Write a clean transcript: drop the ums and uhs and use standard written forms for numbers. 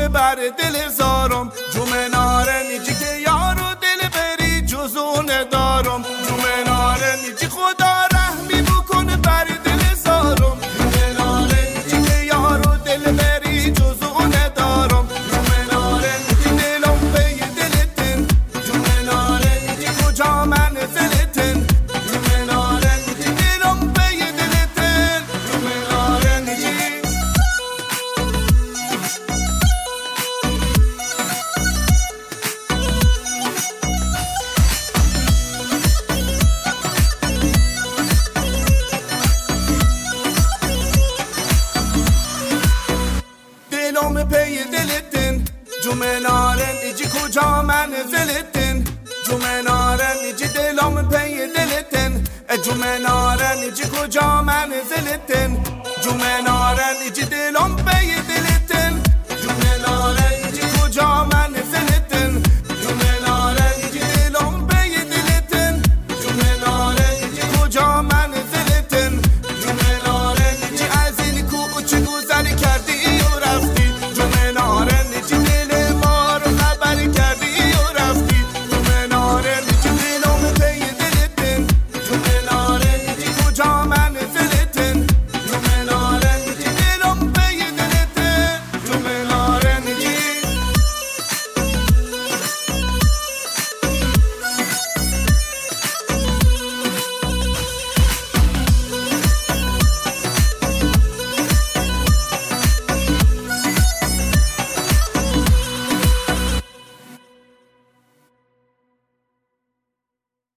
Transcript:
میکنه بر دل زارم جومناره نیجی که یارو دل بری جزونه دارم جومناره نیجی خدا رحمی بکنه بر دل زارم جومناره نیجی که یارو دل بری جزونه دارم جومناره نیجی دلم پی دلتن جومناره نیجی کجا منزلتن جومناره نیجی دلم پی دلتن جومناره نیجی دلم پی دلتن جومناره نیجی کجا منزلتن جومناره نیجی دلم پی دلتن جومناره نیجی کجا منزلتن جومناره